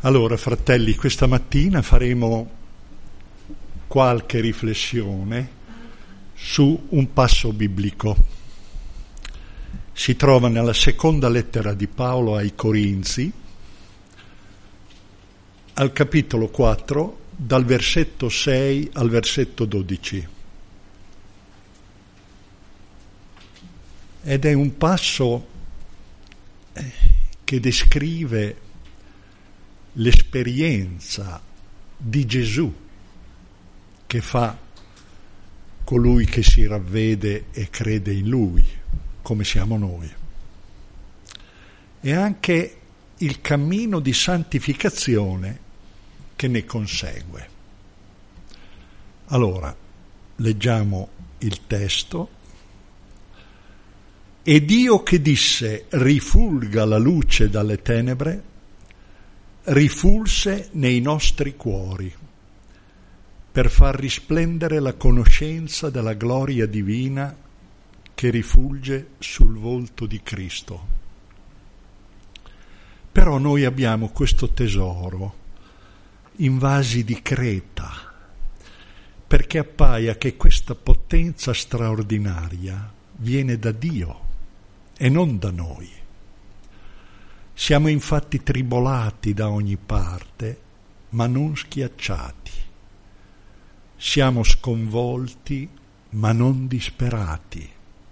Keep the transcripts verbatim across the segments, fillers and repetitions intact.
Allora, fratelli, questa mattina faremo qualche riflessione su un passo biblico. Si trova nella seconda lettera di Paolo ai Corinzi, al capitolo quattro, dal versetto sei al versetto dodici. Ed è un passo che descrive l'esperienza di Gesù che fa colui che si ravvede e crede in Lui, come siamo noi. E anche il cammino di santificazione che ne consegue. Allora, leggiamo il testo. E Dio che disse: rifulga la luce dalle tenebre, rifulse nei nostri cuori, per far risplendere la conoscenza della gloria divina che rifulge sul volto di Cristo. Però noi abbiamo questo tesoro in vasi di creta, perché appaia che questa potenza straordinaria viene da Dio e non da noi. Siamo infatti tribolati da ogni parte, ma non schiacciati. Siamo sconvolti, ma non disperati.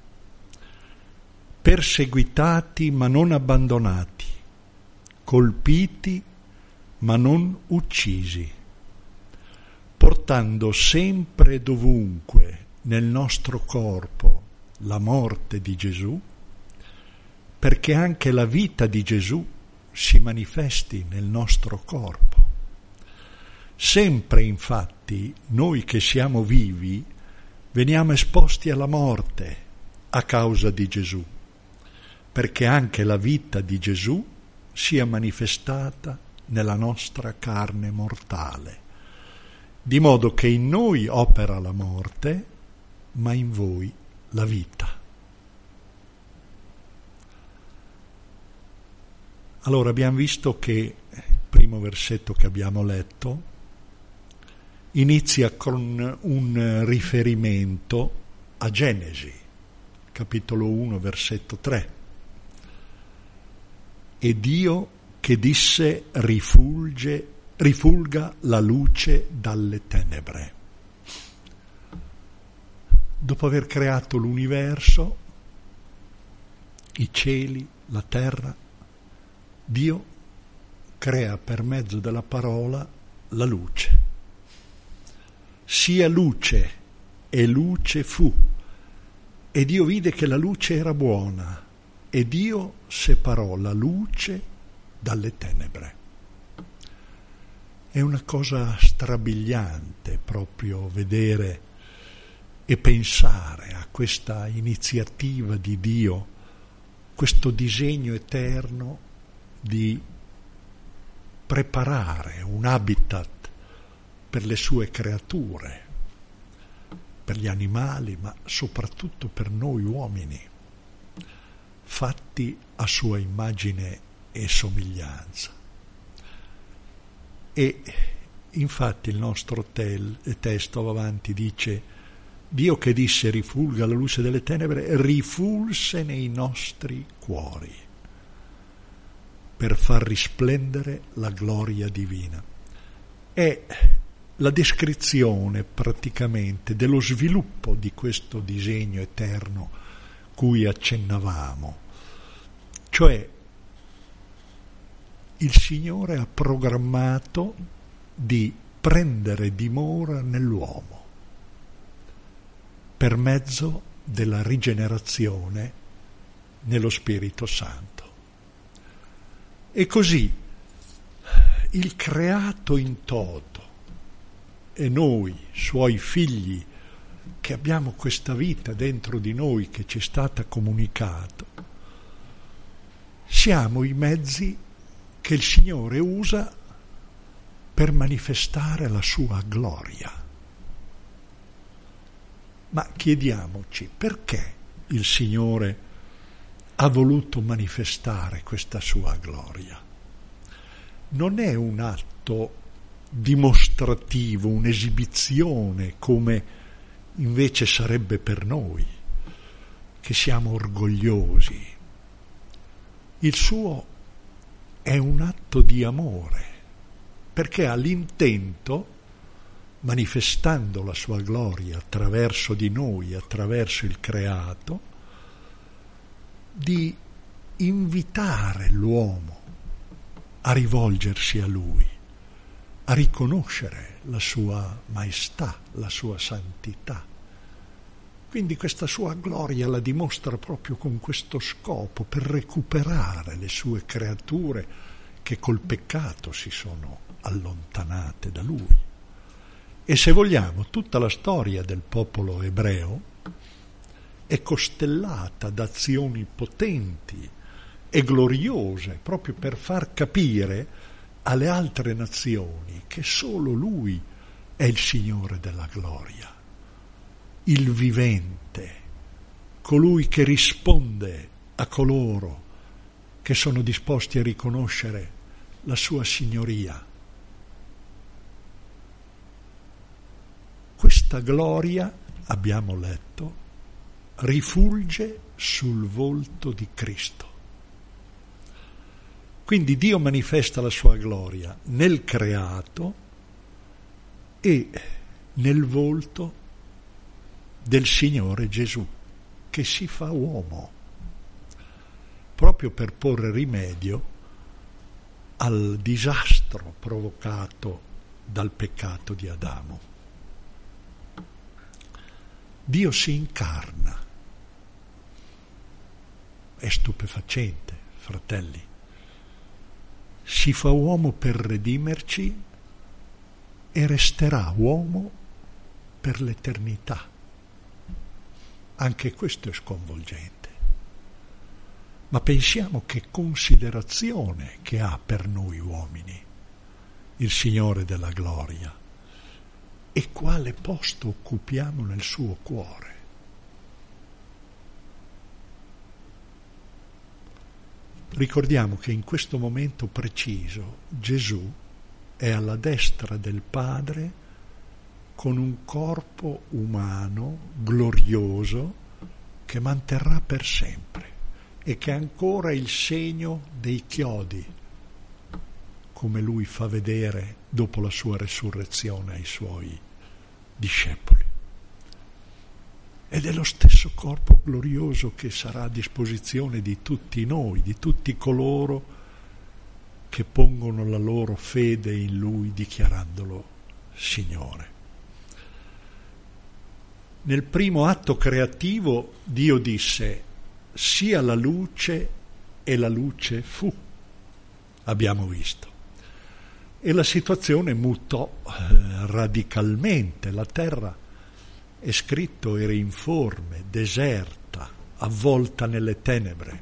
Perseguitati, ma non abbandonati. Colpiti, ma non uccisi. Portando sempre e dovunque nel nostro corpo la morte di Gesù, perché anche la vita di Gesù si manifesti nel nostro corpo. Sempre, infatti, noi che siamo vivi veniamo esposti alla morte a causa di Gesù, perché anche la vita di Gesù sia manifestata nella nostra carne mortale, di modo che in noi opera la morte, ma in voi la vita. Allora abbiamo visto che il primo versetto che abbiamo letto inizia con un riferimento a Genesi, capitolo uno, versetto tre. E Dio che disse rifulge, rifulga la luce dalle tenebre. Dopo aver creato l'universo, i cieli, la terra, Dio crea per mezzo della parola la luce. Sia luce, e luce fu. E Dio vide che la luce era buona, e Dio separò la luce dalle tenebre. È una cosa strabiliante proprio vedere e pensare a questa iniziativa di Dio, questo disegno eterno di preparare un habitat per le sue creature, per gli animali, ma soprattutto per noi uomini, fatti a sua immagine e somiglianza. E infatti il nostro tel, testo va avanti, dice: Dio che disse rifulga la luce delle tenebre, rifulse nei nostri cuori, per far risplendere la gloria divina. È la descrizione praticamente dello sviluppo di questo disegno eterno cui accennavamo. Cioè, il Signore ha programmato di prendere dimora nell'uomo per mezzo della rigenerazione nello Spirito Santo. E così il creato in toto e noi, suoi figli, che abbiamo questa vita dentro di noi che ci è stata comunicata, siamo i mezzi che il Signore usa per manifestare la sua gloria. Ma chiediamoci perché il Signore ha voluto manifestare questa sua gloria. non è un atto dimostrativo, un'esibizione come invece sarebbe per noi, che siamo orgogliosi. Il suo è un atto di amore, perché ha l'intento, manifestando la sua gloria attraverso di noi, attraverso il creato, di invitare l'uomo a rivolgersi a lui, a riconoscere la sua maestà, la sua santità. Quindi questa sua gloria la dimostra proprio con questo scopo, per recuperare le sue creature che col peccato si sono allontanate da lui. E se vogliamo, tutta la storia del popolo ebreo è costellata da azioni potenti e gloriose, proprio per far capire alle altre nazioni che solo lui è il Signore della gloria, il vivente, colui che risponde a coloro che sono disposti a riconoscere la sua signoria. Questa gloria, abbiamo letto, rifulge sul volto di Cristo. Quindi Dio manifesta la sua gloria nel creato e nel volto del Signore Gesù, che si fa uomo, proprio per porre rimedio al disastro provocato dal peccato di Adamo. Dio si incarna. È stupefacente, fratelli. Si fa uomo per redimerci e resterà uomo per l'eternità. Anche questo è sconvolgente. Ma pensiamo che considerazione che ha per noi uomini il Signore della gloria e quale posto occupiamo nel suo cuore. Ricordiamo che in questo momento preciso Gesù è alla destra del Padre con un corpo umano glorioso che manterrà per sempre e che è ancora il segno dei chiodi, come lui fa vedere dopo la sua resurrezione ai suoi discepoli. Ed è lo stesso corpo glorioso che sarà a disposizione di tutti noi, di tutti coloro che pongono la loro fede in Lui dichiarandolo Signore. Nel primo atto creativo Dio disse: sia la luce, e la luce fu. Abbiamo visto. E la situazione mutò eh, radicalmente. La terra, è scritto, era informe, deserta, avvolta nelle tenebre.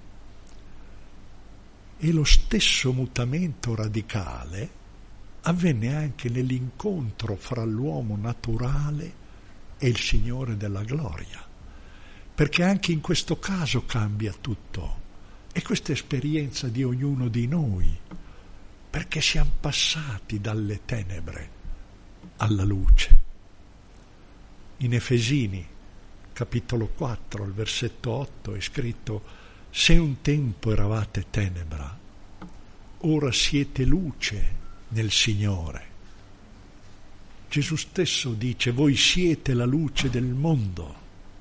E lo stesso mutamento radicale avvenne anche nell'incontro fra l'uomo naturale e il Signore della gloria, perché anche in questo caso cambia tutto. E questa è esperienza di ognuno di noi, perché siamo passati dalle tenebre alla luce. In Efesini, capitolo quattro, al versetto otto, è scritto: se un tempo eravate tenebra, ora siete luce nel Signore. Gesù stesso dice: voi siete la luce del mondo.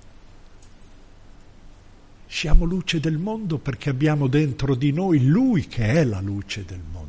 Siamo luce del mondo perché abbiamo dentro di noi Lui che è la luce del mondo.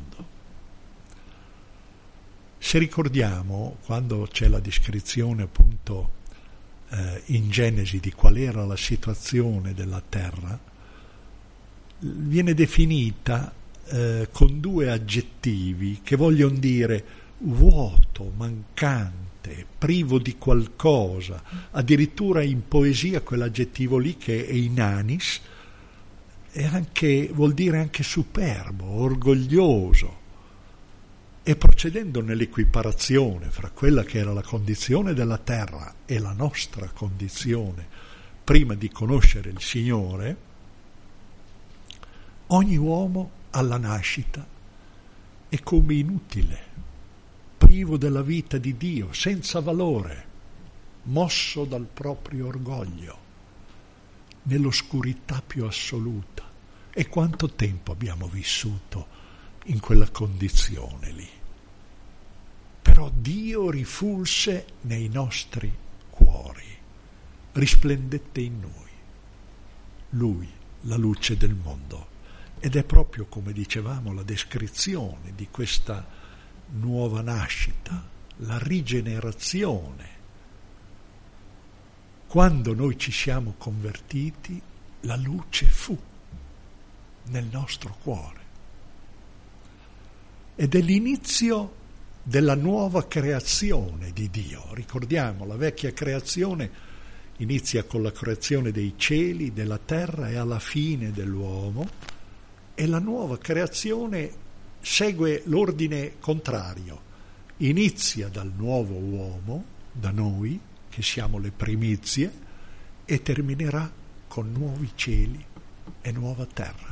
Se ricordiamo, quando c'è la descrizione appunto eh, in Genesi di qual era la situazione della terra, viene definita eh, con due aggettivi che vogliono dire vuoto, mancante, privo di qualcosa. Addirittura in poesia quell'aggettivo lì, che è inanis, è anche, vuol dire anche superbo, orgoglioso. E procedendo nell'equiparazione fra quella che era la condizione della terra e la nostra condizione prima di conoscere il Signore, ogni uomo alla nascita è come inutile, privo della vita di Dio, senza valore, mosso dal proprio orgoglio, nell'oscurità più assoluta. E quanto tempo abbiamo vissuto in quella condizione lì? Però Dio rifulse nei nostri cuori, risplendette in noi. Lui, la luce del mondo. Ed è proprio, come dicevamo, la descrizione di questa nuova nascita, la rigenerazione. Quando noi ci siamo convertiti, la luce fu nel nostro cuore. Ed è l'inizio della nuova creazione di Dio. Ricordiamo, la vecchia creazione inizia con la creazione dei cieli, della terra e alla fine dell'uomo, e la nuova creazione segue l'ordine contrario. Inizia dal nuovo uomo, da noi, che siamo le primizie, e terminerà con nuovi cieli e nuova terra.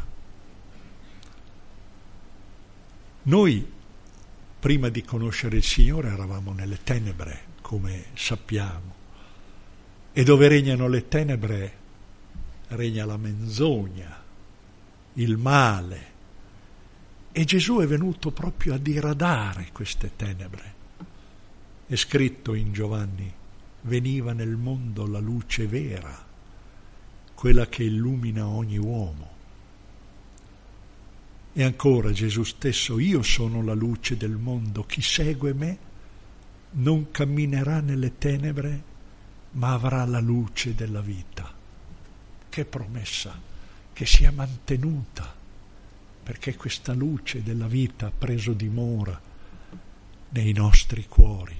Noi, prima di conoscere il Signore, eravamo nelle tenebre, come sappiamo, e dove regnano le tenebre regna la menzogna, il male, e Gesù è venuto proprio a diradare queste tenebre. È scritto in Giovanni: veniva nel mondo la luce vera, quella che illumina ogni uomo. E ancora Gesù stesso: io sono la luce del mondo, chi segue me non camminerà nelle tenebre, ma avrà la luce della vita. Che promessa che si è mantenuta, perché questa luce della vita ha preso dimora nei nostri cuori.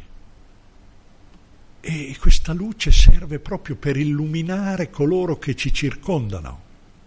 E questa luce serve proprio per illuminare coloro che ci circondano.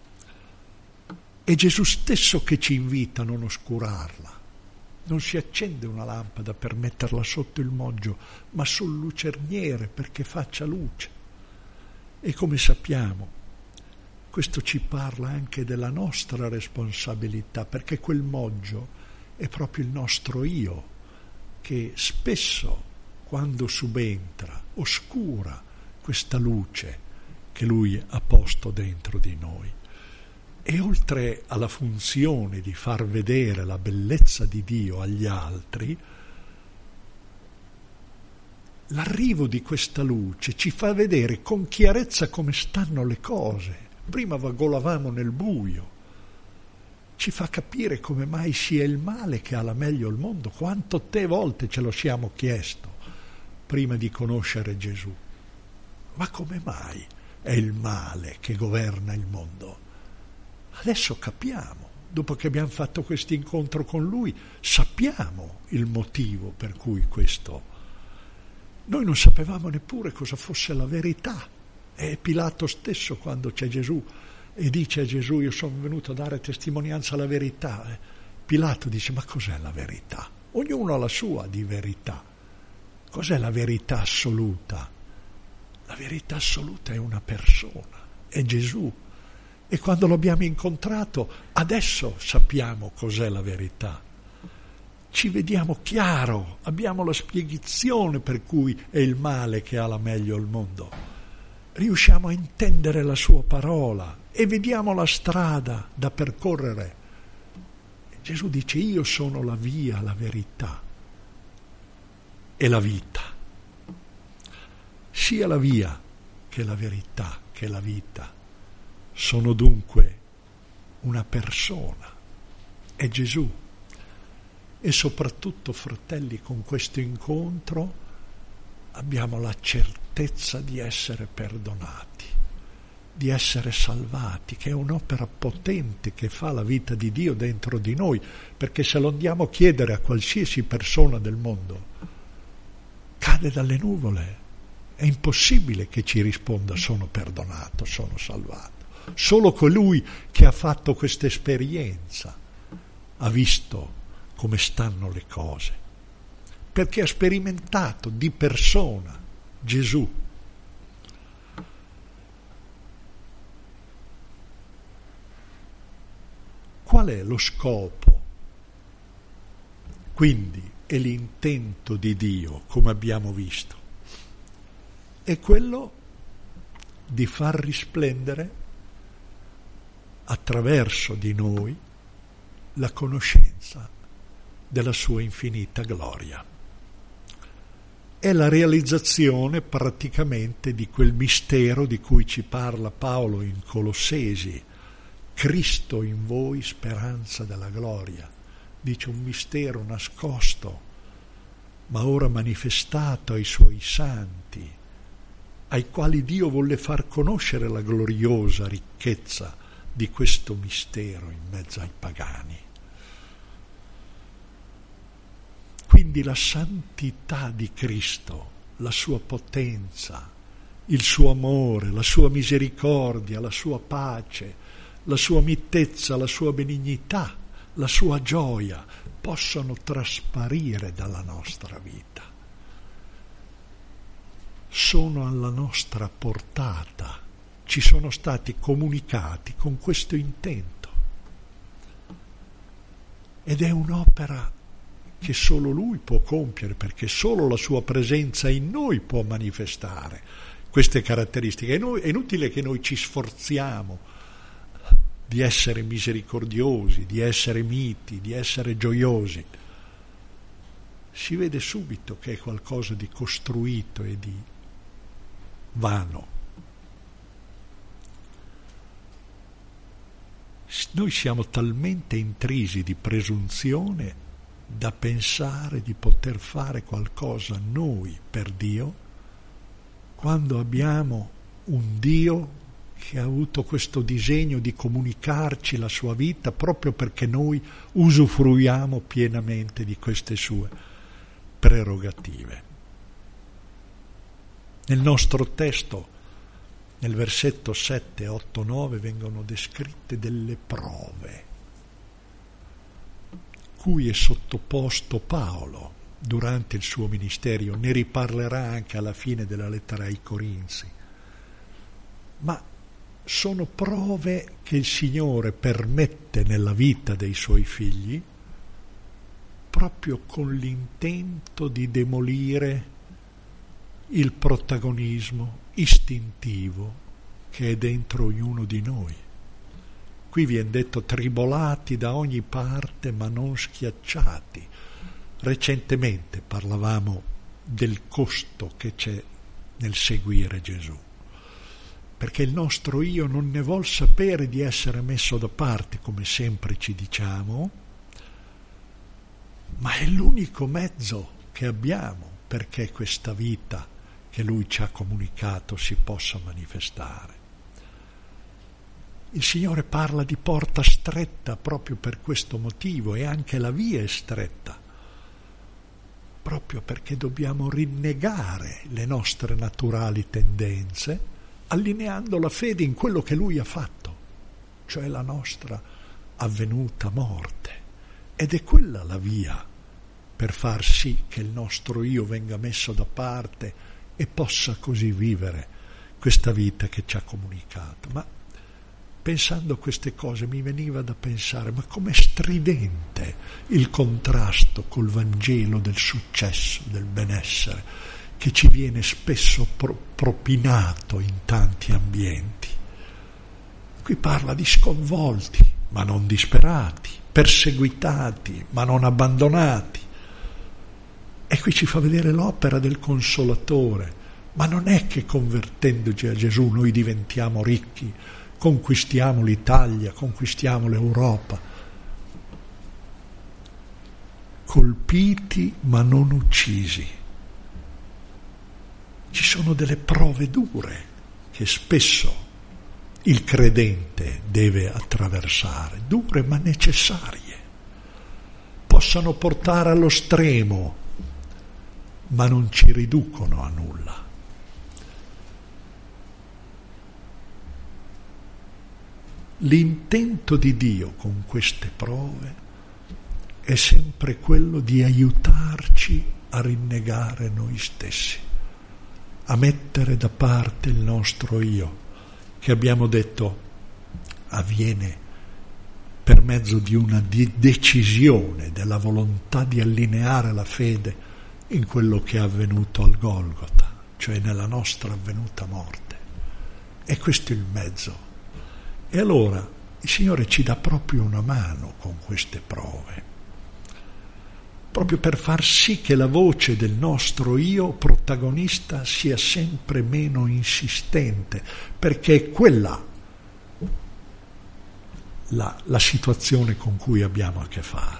È Gesù stesso che ci invita a non oscurarla. Non si accende una lampada per metterla sotto il moggio, ma sul lucerniere perché faccia luce. E come sappiamo, questo ci parla anche della nostra responsabilità, perché quel moggio è proprio il nostro io, che spesso, quando subentra, oscura questa luce che Lui ha posto dentro di noi. E oltre alla funzione di far vedere la bellezza di Dio agli altri, l'arrivo di questa luce ci fa vedere con chiarezza come stanno le cose. Prima vagolavamo nel buio, ci fa capire come mai sia il male che ha la meglio il mondo. Quante te volte ce lo siamo chiesto prima di conoscere Gesù. Ma come mai è il male che governa il mondo? Adesso capiamo, dopo che abbiamo fatto questo incontro con Lui, sappiamo il motivo per cui questo. Noi non sapevamo neppure cosa fosse la verità. È Pilato stesso, quando c'è Gesù e dice a Gesù: io sono venuto a dare testimonianza alla verità. Pilato dice: ma cos'è la verità? Ognuno ha la sua di verità. Cos'è la verità assoluta? La verità assoluta è una persona, è Gesù. E quando lo abbiamo incontrato, adesso sappiamo cos'è la verità. Ci vediamo chiaro, abbiamo la spiegazione per cui è il male che ha la meglio il mondo. Riusciamo a intendere la sua parola e vediamo la strada da percorrere. Gesù dice: io sono la via, la verità e la vita. Sia la via che la verità che la vita sono dunque una persona, è Gesù. E soprattutto, fratelli, con questo incontro abbiamo la certezza di essere perdonati, di essere salvati, che è un'opera potente che fa la vita di Dio dentro di noi, perché se lo andiamo a chiedere a qualsiasi persona del mondo, cade dalle nuvole, è impossibile che ci risponda: sono perdonato, sono salvato. Solo colui che ha fatto questa esperienza ha visto come stanno le cose, perché ha sperimentato di persona Gesù. Qual è lo scopo Quindi è l'intento di Dio, come abbiamo visto, è quello di far risplendere attraverso di noi la conoscenza della sua infinita gloria. È la realizzazione praticamente di quel mistero di cui ci parla Paolo in Colossesi, Cristo in voi, speranza della gloria. Dice un mistero nascosto, ma ora manifestato ai suoi santi, ai quali Dio volle far conoscere la gloriosa ricchezza di questo mistero in mezzo ai pagani. Quindi la santità di Cristo, la sua potenza, il suo amore, la sua misericordia, la sua pace, la sua mitezza, la sua benignità, la sua gioia possono trasparire dalla nostra vita. Sono alla nostra portata, ci sono stati comunicati con questo intento. Ed è un'opera che solo Lui può compiere, perché solo la sua presenza in noi può manifestare queste caratteristiche. È inutile che noi ci sforziamo di essere misericordiosi, di essere miti, di essere gioiosi. Si vede subito che è qualcosa di costruito e di vano. Noi siamo talmente intrisi di presunzione da pensare di poter fare qualcosa noi per Dio, quando abbiamo un Dio che ha avuto questo disegno di comunicarci la sua vita proprio perché noi usufruiamo pienamente di queste sue prerogative. Nel nostro testo, nel versetto sette, otto, nove, vengono descritte delle prove cui è sottoposto Paolo durante il suo ministero. Ne riparlerà anche alla fine della lettera ai Corinzi. Ma sono prove che il Signore permette nella vita dei suoi figli proprio con l'intento di demolire il protagonismo istintivo che è dentro ognuno di noi. Qui viene detto tribolati da ogni parte ma non schiacciati. Recentemente parlavamo del costo che c'è nel seguire Gesù, perché il nostro io non ne vuol sapere di essere messo da parte, come sempre ci diciamo, ma è l'unico mezzo che abbiamo perché questa vita che Lui ci ha comunicato si possa manifestare. Il Signore parla di porta stretta proprio per questo motivo, e anche la via è stretta, proprio perché dobbiamo rinnegare le nostre naturali tendenze, allineando la fede in quello che Lui ha fatto, cioè la nostra avvenuta morte. Ed è quella la via per far sì che il nostro io venga messo da parte e possa così vivere questa vita che ci ha comunicato. Ma pensando a queste cose mi veniva da pensare, ma com'è stridente il contrasto col Vangelo del successo, del benessere, che ci viene spesso pro- propinato in tanti ambienti. Qui parla di sconvolti, ma non disperati, perseguitati, ma non abbandonati. E qui ci fa vedere l'opera del Consolatore, ma non è che convertendoci a Gesù noi diventiamo ricchi, conquistiamo l'Italia, conquistiamo l'Europa. Colpiti ma non uccisi. Ci sono delle prove dure che spesso il credente deve attraversare, dure ma necessarie. Possono portare allo stremo, ma non ci riducono a nulla. L'intento di Dio con queste prove è sempre quello di aiutarci a rinnegare noi stessi, a mettere da parte il nostro io, che abbiamo detto avviene per mezzo di una di decisione, della volontà di allineare la fede in quello che è avvenuto al Golgota, cioè nella nostra avvenuta morte. E questo è il mezzo. E allora il Signore ci dà proprio una mano con queste prove, proprio per far sì che la voce del nostro io protagonista sia sempre meno insistente, perché è quella la, la situazione con cui abbiamo a che fare.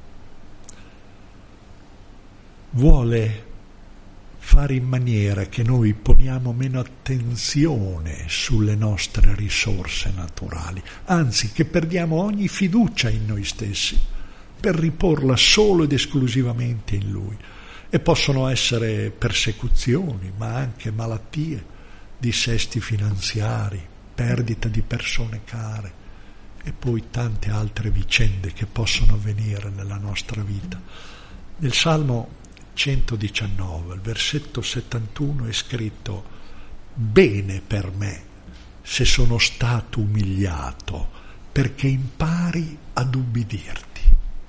Vuole fare in maniera che noi poniamo meno attenzione sulle nostre risorse naturali, anzi che perdiamo ogni fiducia in noi stessi per riporla solo ed esclusivamente in Lui. E possono essere persecuzioni, ma anche malattie, dissesti finanziari, perdita di persone care e poi tante altre vicende che possono avvenire nella nostra vita. Nel Salmo centodiciannove, il versetto settantuno è scritto: bene per me se sono stato umiliato, perché impari ad ubbidirti.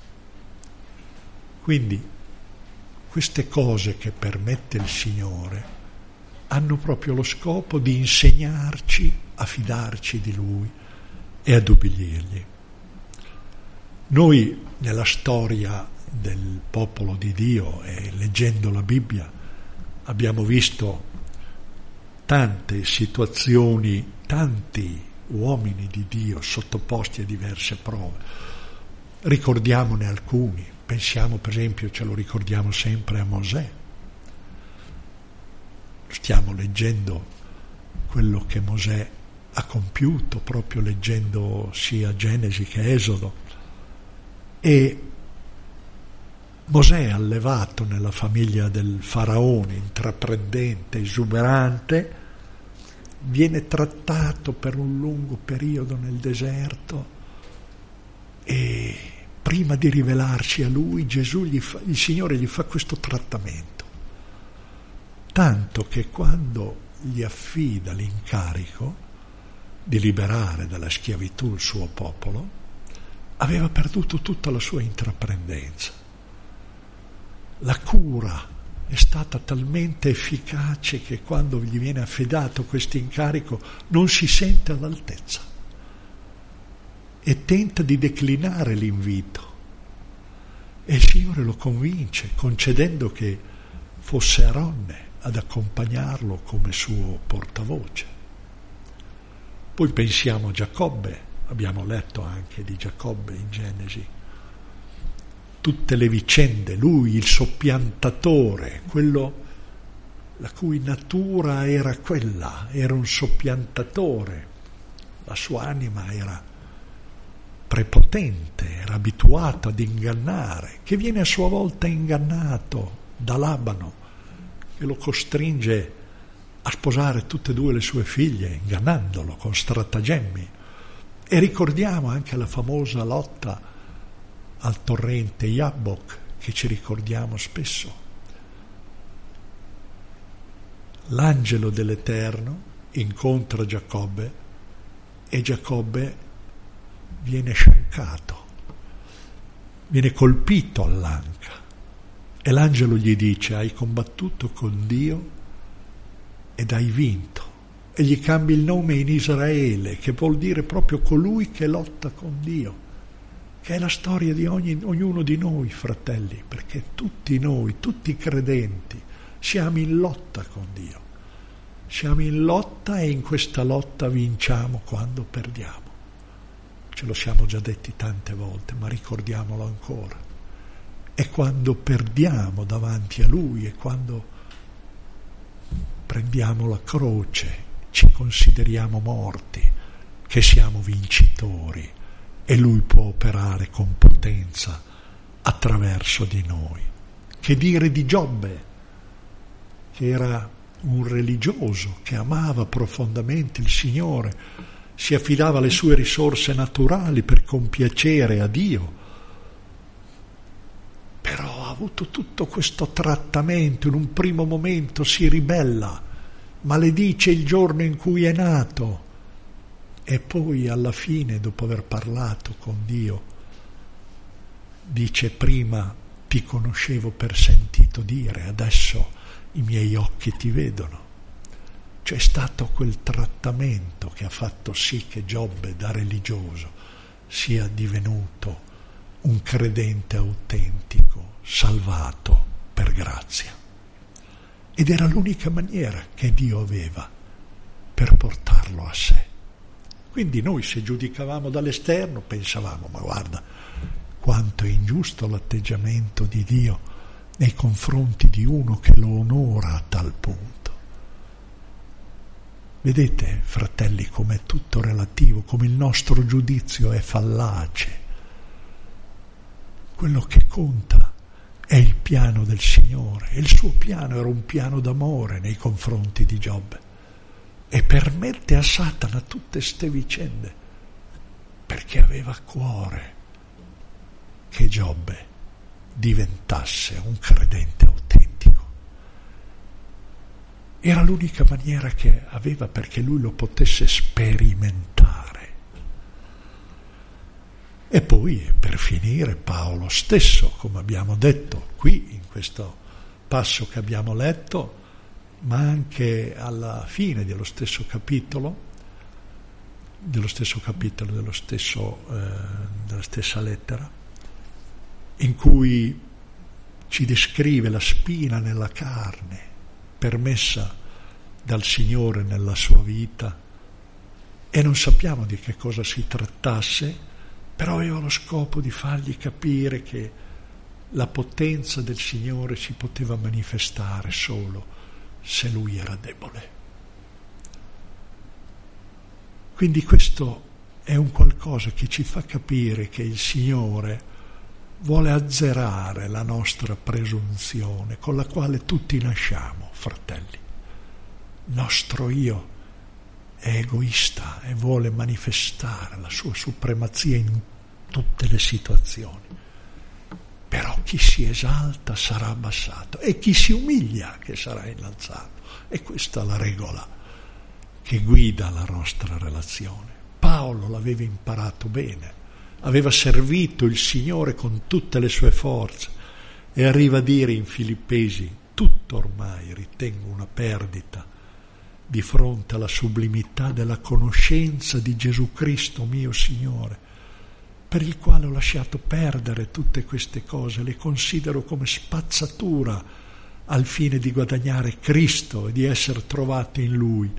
Quindi queste cose che permette il Signore hanno proprio lo scopo di insegnarci a fidarci di Lui e ad ubbidirgli. Noi nella storia del popolo di Dio e leggendo la Bibbia abbiamo visto tante situazioni, tanti uomini di Dio sottoposti a diverse prove. Ricordiamone alcuni, pensiamo per esempio, ce lo ricordiamo sempre, a Mosè. Stiamo leggendo quello che Mosè ha compiuto, proprio leggendo sia Genesi che Esodo, e Mosè, allevato nella famiglia del faraone, intraprendente, esuberante, viene trattato per un lungo periodo nel deserto e prima di rivelarsi a lui, Gesù gli fa, il Signore gli fa questo trattamento, tanto che quando gli affida l'incarico di liberare dalla schiavitù il suo popolo, aveva perduto tutta la sua intraprendenza. La cura è stata talmente efficace che quando gli viene affidato questo incarico non si sente all'altezza e tenta di declinare l'invito. E il Signore lo convince, concedendo che fosse Aronne ad accompagnarlo come suo portavoce. Poi pensiamo a Giacobbe, abbiamo letto anche di Giacobbe in Genesi. Tutte le vicende, lui il soppiantatore, quello la cui natura era quella, era un soppiantatore, la sua anima era prepotente, era abituato ad ingannare, che viene a sua volta ingannato da Labano, che lo costringe a sposare tutte e due le sue figlie, ingannandolo con stratagemmi. E ricordiamo anche la famosa lotta al torrente Jabbok, che ci ricordiamo spesso. L'angelo dell'Eterno incontra Giacobbe e Giacobbe viene sciancato, viene colpito all'anca e l'angelo gli dice: hai combattuto con Dio ed hai vinto. E gli cambia il nome in Israele, che vuol dire proprio colui che lotta con Dio, che è la storia di ogni, ognuno di noi, fratelli, perché tutti noi, tutti i credenti, siamo in lotta con Dio. Siamo in lotta e in questa lotta vinciamo quando perdiamo. Ce lo siamo già detti tante volte, ma ricordiamolo ancora. È quando perdiamo davanti a Lui, è quando prendiamo la croce, ci consideriamo morti, che siamo vincitori e Lui può operare con potenza attraverso di noi. Che dire di Giobbe, che era un religioso, che amava profondamente il Signore, si affidava alle sue risorse naturali per compiacere a Dio, però ha avuto tutto questo trattamento. In un primo momento si ribella, maledice il giorno in cui è nato e poi alla fine, dopo aver parlato con Dio, dice: prima ti conoscevo per sentito dire, adesso i miei occhi ti vedono. C'è stato quel trattamento che ha fatto sì che Giobbe, da religioso, sia divenuto un credente autentico, salvato per grazia. Ed era l'unica maniera che Dio aveva per portarlo a sé. Quindi noi, se giudicavamo dall'esterno, pensavamo: ma guarda quanto è ingiusto l'atteggiamento di Dio nei confronti di uno che lo onora a tal punto. Vedete, fratelli, com'è tutto relativo, come il nostro giudizio è fallace. Quello che conta è il piano del Signore, e il suo piano era un piano d'amore nei confronti di Giobbe, e permette a Satana tutte ste vicende perché aveva a cuore che Giobbe diventasse un credente autentico. Era l'unica maniera che aveva perché lui lo potesse sperimentare. E poi, per finire, Paolo stesso, come abbiamo detto qui in questo passo che abbiamo letto, ma anche alla fine dello stesso capitolo, dello stesso capitolo, dello stesso, eh, della stessa lettera, in cui ci descrive la spina nella carne permessa dal Signore nella sua vita, e non sappiamo di che cosa si trattasse, però aveva lo scopo di fargli capire che la potenza del Signore si poteva manifestare solo se lui era debole. Quindi questo è un qualcosa che ci fa capire che il Signore vuole azzerare la nostra presunzione con la quale tutti nasciamo, fratelli. Il nostro io è egoista e vuole manifestare la sua supremazia in tutte le situazioni. Però chi si esalta sarà abbassato, e chi si umiglia che sarà innalzato. E questa è la regola che guida la nostra relazione. Paolo l'aveva imparato bene, aveva servito il Signore con tutte le sue forze, e arriva a dire in Filippesi: tutto ormai ritengo una perdita di fronte alla sublimità della conoscenza di Gesù Cristo mio Signore, per il quale ho lasciato perdere tutte queste cose, le considero come spazzatura al fine di guadagnare Cristo e di essere trovato in Lui,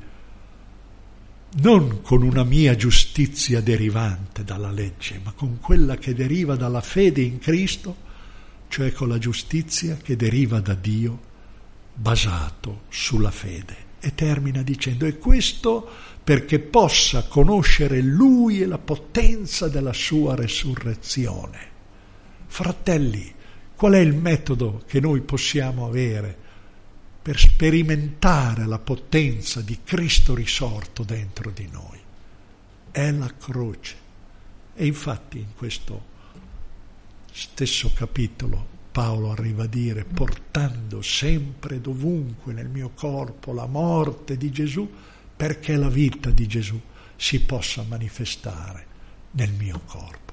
non con una mia giustizia derivante dalla legge, ma con quella che deriva dalla fede in Cristo, cioè con la giustizia che deriva da Dio, basato sulla fede. E termina dicendo: e questo perché possa conoscere Lui e la potenza della sua resurrezione. Fratelli, qual è il metodo che noi possiamo avere per sperimentare la potenza di Cristo risorto dentro di noi? È la croce. E infatti in questo stesso capitolo Paolo arriva a dire: portando sempre dovunque nel mio corpo la morte di Gesù, perché la vita di Gesù si possa manifestare nel mio corpo.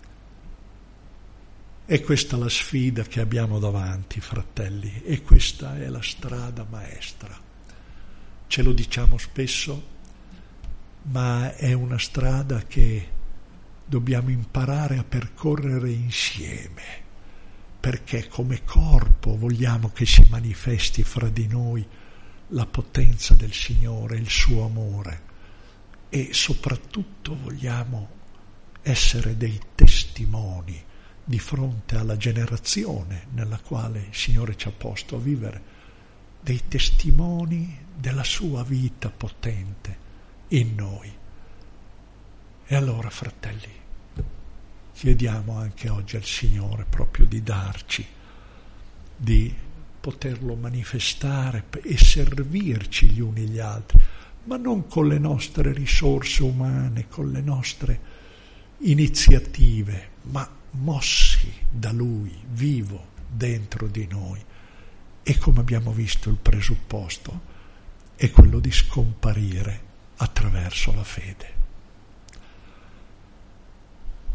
E questa è la sfida che abbiamo davanti, fratelli, e questa è la strada maestra. Ce lo diciamo spesso, ma è una strada che dobbiamo imparare a percorrere insieme, perché come corpo vogliamo che si manifesti fra di noi la potenza del Signore, il suo amore, e soprattutto vogliamo essere dei testimoni di fronte alla generazione nella quale il Signore ci ha posto a vivere, dei testimoni della sua vita potente in noi. E allora, fratelli, chiediamo anche oggi al Signore proprio di darci, di poterlo manifestare e servirci gli uni gli altri, ma non con le nostre risorse umane, con le nostre iniziative, ma mossi da Lui, vivo dentro di noi. E come abbiamo visto, il presupposto è quello di scomparire attraverso la fede.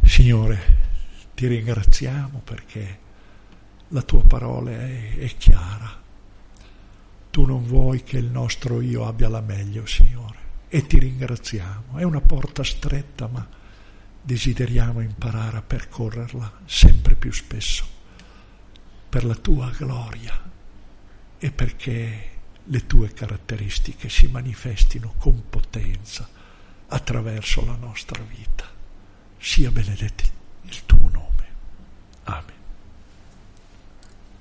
Signore, ti ringraziamo perché la tua parola è, è chiara. Tu non vuoi che il nostro io abbia la meglio, Signore, e ti ringraziamo. È una porta stretta, ma desideriamo imparare a percorrerla sempre più spesso per la tua gloria e perché le tue caratteristiche si manifestino con potenza attraverso la nostra vita. Sia benedetto il tuo nome. Amen.